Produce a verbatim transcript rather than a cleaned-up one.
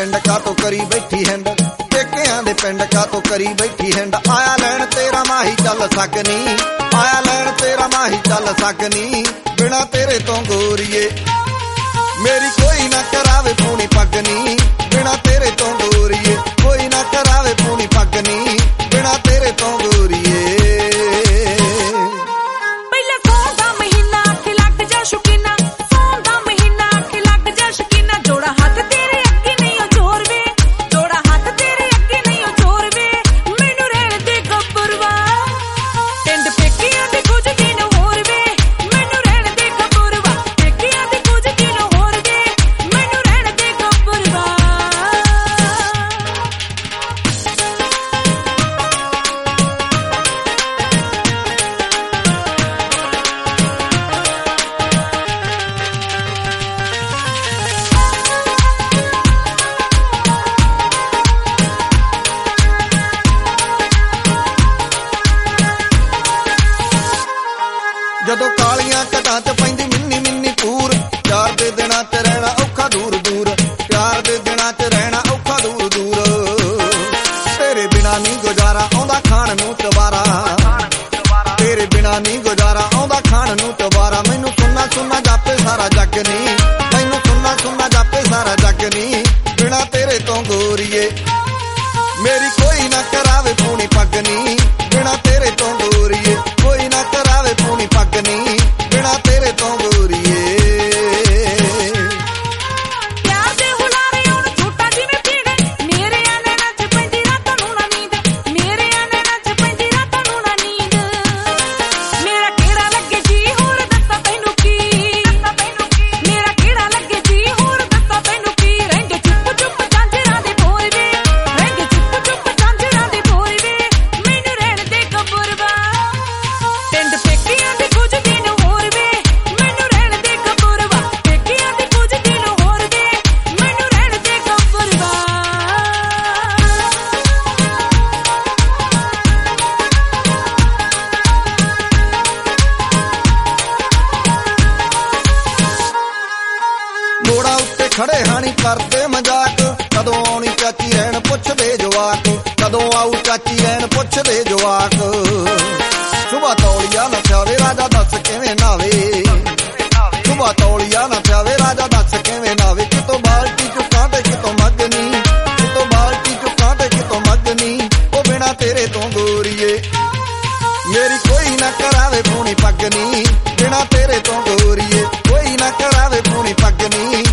पिंड का तो करी बैठी हैंड, पेकियां दे पिंड का तो करी बैठी हैंड। आया लैन तेरा माही चल सकनी, आया लैन तेरा माही चल सकनी, बिना तेरे तो गोरिए मेरी कोई ना करावे पूनी पगनी, बिना तेरे तो गोरिए कोई ना करावे पूनी पगनी, बिना तेरे तो गोरिए। पहले सौन दा महीना अख लग जा शौकीना, सौन दा महीना अख लग जा शौकीना, जोड़ा हाथ तेरे अगे नहीं ओ जोर वे, जोड़ा हाथ तेरे अगे नहीं ओ जोर वे, मैनू रहन दे गब्बरवा पिंड पेकियां दे कुछ दिन होर वे, मैनू रहन दे गब्बरवा पेकियां दे कुछ दिन होर वे, मैनू रहन दे गब्बरवा। ਜਦੋਂ ਕਾਲੀਆਂ ਘਟਾਂ ਚ ਪੈਂਦੀ ਮਿੰਨੀ ਮਿੰਨੀ ਪੂਰ, ਪਿਆਰ ਦੇ ਦਿਨਾਂ ਚ ਰਹਿਣਾ ਔਖਾ ਦੂਰ ਦੂਰ, ਪਿਆਰ ਦੇ ਦਿਨਾਂ ਚ ਰਹਿਣਾ ਔਖਾ ਦੂਰ ਦੂਰ, ਤੇਰੇ ਬਿਨਾ ਨਹੀਂ ਗੁਜ਼ਾਰਾ ਆਉਂਦਾ ਖਾਣ ਨੂੰ ਦੁਬਾਰਾ, ਤੇਰੇ ਬਿਨਾ ਨਹੀਂ ਗੁਜ਼ਾਰਾ ਆਉਂਦਾ ਖਾਣ ਨੂੰ ਦੁਬਾਰਾ, ਮੈਨੂੰ ਸੁਣਨਾ ਸੁਣਨਾ ਜਾਪੇ ਸਾਰਾ ਜੱਗ ਨਹੀਂ, ਮੈਨੂੰ ਸੁਣਨਾ ਸੁਣਨਾ ਜਾਪੇ ਸਾਰਾ ਜੱਗ ਨਹੀਂ, ਬਿਨਾ ਤੇਰੇ ਤੋਂ ਗੋਰੀਏ ਮੇਰੀ ਕੋਈ ਨਾ ਕਰਾਵੇ ਪੂਣੀ ਪਗਨੀ, ਬਿਨਾ ਤੇਰੇ ਤੋਂ ਗੋਰੀਏ ਕੋਈ ਨਾ ਕਰਾਵੇ ਪੂਣੀ ਪਗਨੀ, ਬਿਨਾ ਤੇਰੇ ਤੋਂ ਗੋਰੀਏ। ਪਿਆਰ ਦੇ ਹੁਲਾਰੇ ਹੁਣ ਝੂਟਾ ਜਿਵੇਂ ਪੀੜੇ, ਮੇਰੇ ਨੈਣਾਂ ਚ ਪੈਂਦੀ ਰਾਤਾਂ ਨੂੰ ਨਾ ਨੀਂਦ, ਮੇਰੇ ਨੈਣਾਂ ਚ ਪੈਂਦੀ ਰਾਤਾਂ ਨੂੰ ਨਾ ਨੀਂਦ, ਮੇਰਾ ਕਿਹੜਾ ਲੱਗੇ ਜੀ ਹੋਰ ਦੱਸਾਂ ਤੈਨੂੰ ਕੀ, ਮੇਰਾ ਕਿਹੜਾ ਲੱਗੇ ਜੀ ਹੋਰ ਦੱਸਾਂ ਤੈਨੂੰ ਕੀ, ਰਹਿੰਦੇ ਚੁੱਪ ਚੁੱਪ ਝਾਂਜਰਾਂ ਦੇ ਬੋਲ ਵੇ, ਰਹਿੰਦੇ ਚੁੱਪ ਚੁੱਪ ਝਾਂਜਰਾਂ ਦੇ ਬੋਲ ਵੇ, ਮੈਨੂੰ ਰਹਿਣ ਦੇ ਗਬਰਵਾ ਪਿੰਡ ਪੇਕਿਆਂ ਦੇ ਕੁਝ ਦਿਨ ਹੋਰ ਵੇ, ਮੈਨੂੰ ਰਹਿਣ ਦੇ ਗਬਰਵਾ ਪੇਕਿਆਂ ਦੇ ਕੁਝ ਦਿਨ ਹੋਰ ਵੇ, ਮੈਨੂੰ ਰਹਿਣ ਦੇ ਗਬਰਵਾ। ਮੋੜਾ ਉੱਤੇ ਖੜੇ ਹਾਣੀ ਕਰਦੇ ਮਜ਼ਾਕ, ਕਦੋਂ ਆਉਣੀ ਚਾਚੀ ਰਹਿਣ ਪੁੱਛਦੇ ਜਵਾਕ, ਕਦੋਂ ਆਊ ਚਾਚੀ ਰਹਿਣ ਪੁੱਛਦੇ ਜਵਾਕ, ਸੁਬਾ ਤੌਲੀਆ ਨਾ ਪਿਆਵੇ ਰਾਜਾ ਦੱਸ ਕਿਵੇਂ ਨਾਵੇ, ਸੁਬਾ ਤੌਲੀਆ ਨਾ ਪਿਆਵੇ ਰਾਜਾ ਦੱਸ ਕਿਵੇਂ ਨਾਵੇ, ਕਿਤੋਂ ਬਾਲਟੀ ਚੁੱਕਾਂ ਤੇ ਕਿਤੋਂ ਮੱਗਨੀ, ਕਿਤੋਂ ਬਾਲਟੀ ਚੁੱਕਾਂ ਤੇ ਕਿਤੋਂ ਮੱਗਨੀ, ਉਹ ਬਿਨਾ ਤੇਰੇ ਤੋਂ ਗੋਰੀਏ ਮੇਰੀ ਕੋਈ ਨਾ ਕਰਾਵੇ ਪੂਣੀ ਪਗਨੀ, ਬਿਨਾ ਤੇਰੇ ਤੋਂ ਗੋਰੀਏ ਕੋਈ ਨਾ ਕਰਾਵੇ ਪੂਣੀ ਪਗਨੀ,